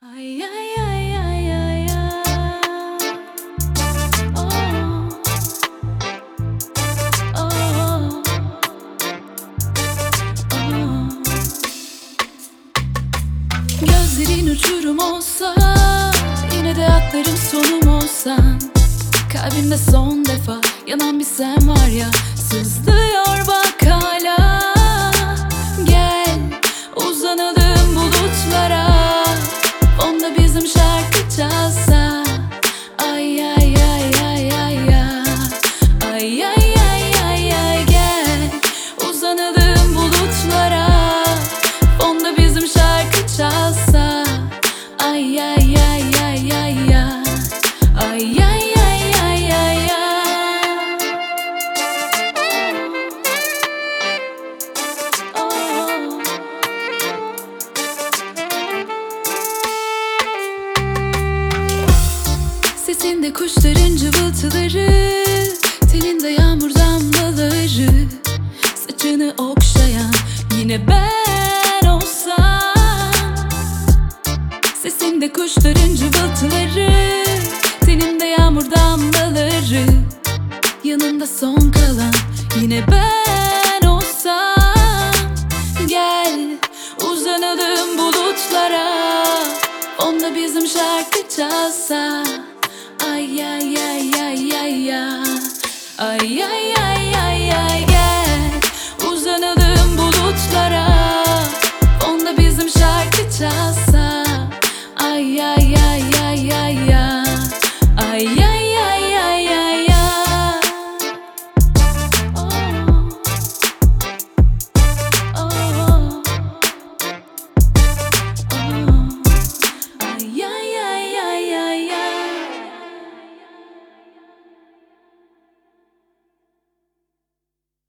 Ay ay ay ay ay ay. Oh, oh, oh. Gözlerin uçurum olsa, yine de atlarım sonum olsan. Kalbimde son defa yanan bir sen var ya, sızlıyor bak hala. Gel uzanalım bulutlara, onda bizim şarkı çalsa. Ay ay ay ay ay ay. Ay ay ay ay ay. Gel uzanalım bulutlara, onda bizim şarkı çalsa. Ay ay ay ay ay ay. Ay ay ay ay ay ay. Oh. Sesinde kuşların cıvıltıları, teninde yağmur damlaları, saçını okşayan yine ben olsam. Sesinde kuşların cıvıltıları, teninde yağmur damlaları, yanında son kalan yine ben olsam. Gel uzanalım bulutlara, onda bizim şarkı çalsa. Ay ay ay ay ay ay. Ay ay ay.